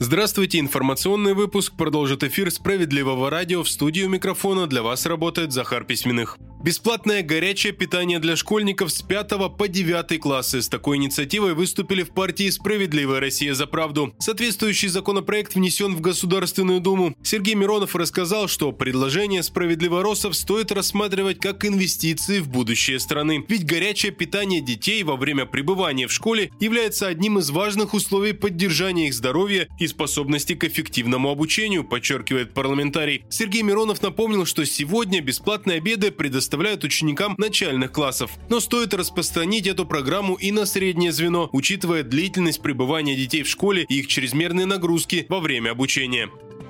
Здравствуйте, информационный выпуск продолжит эфир «Справедливого радио». В студию микрофона для вас работает Захар Письменных. Бесплатное горячее питание для школьников с 5 по 9 классы. С такой инициативой выступили в партии «Справедливая Россия за правду». Соответствующий законопроект внесен в Государственную Думу. Сергей Миронов рассказал, что предложение справедливоросов стоит рассматривать как инвестиции в будущее страны. Ведь горячее питание детей во время пребывания в школе является одним из важных условий поддержания их здоровья и способности к эффективному обучению, подчеркивает парламентарий. Сергей Миронов напомнил, что сегодня бесплатные обеды предоставляют ученикам начальных классов. Но стоит распространить эту программу и на среднее звено, учитывая длительность пребывания детей в школе и их чрезмерные нагрузки во время обучения.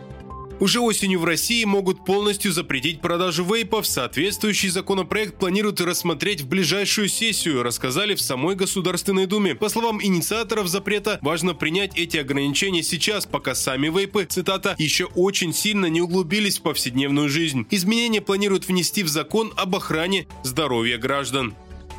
Уже осенью в России могут полностью запретить продажу вейпов. Соответствующий законопроект планируют рассмотреть в ближайшую сессию, рассказали в самой Государственной Думе. По словам инициаторов запрета, важно принять эти ограничения сейчас, пока сами вейпы, цитата, еще очень сильно не углубились в повседневную жизнь. Изменения планируют внести в закон об охране здоровья граждан.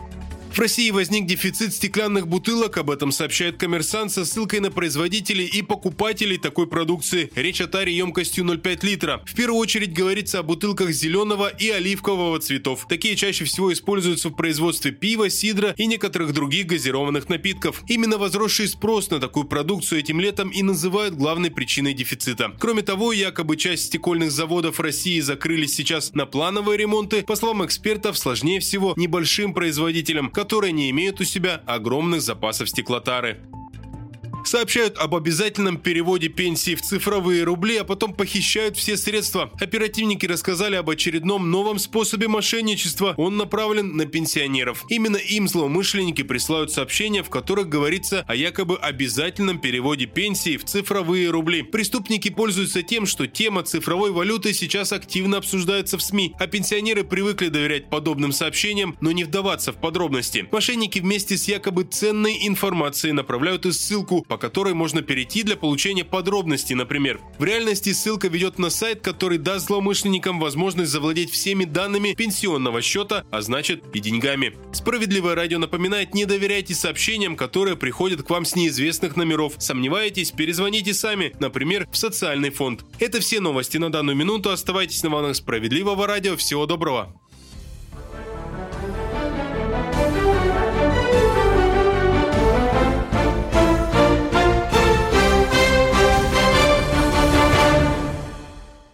В России возник дефицит стеклянных бутылок, об этом сообщает «Коммерсант» со ссылкой на производителей и покупателей такой продукции. Речь о таре емкостью 0,5 литра. В первую очередь говорится о бутылках зеленого и оливкового цветов. Такие чаще всего используются в производстве пива, сидра и некоторых других газированных напитков. Именно возросший спрос на такую продукцию этим летом и называют главной причиной дефицита. Кроме того, якобы часть стекольных заводов России закрылись сейчас на плановые ремонты. По словам экспертов, сложнее всего небольшим производителям, которые не имеют у себя огромных запасов стеклотары. Сообщают об обязательном переводе пенсии в цифровые рубли, а потом похищают все средства. Оперативники рассказали об очередном новом способе мошенничества. Он направлен на пенсионеров. Именно им злоумышленники присылают сообщения, в которых говорится о якобы обязательном переводе пенсии в цифровые рубли. Преступники пользуются тем, что тема цифровой валюты сейчас активно обсуждается в СМИ, а пенсионеры привыкли доверять подобным сообщениям, но не вдаваться в подробности. Мошенники вместе с якобы ценной информацией направляют и ссылку, по которой можно перейти для получения подробностей, например. В реальности ссылка ведет на сайт, который даст злоумышленникам возможность завладеть всеми данными пенсионного счета, а значит и деньгами. Справедливое радио напоминает: не доверяйте сообщениям, которые приходят к вам с неизвестных номеров. Сомневаетесь? Перезвоните сами, например, в социальный фонд. Это все новости на данную минуту. Оставайтесь на волнах Справедливого радио. Всего доброго.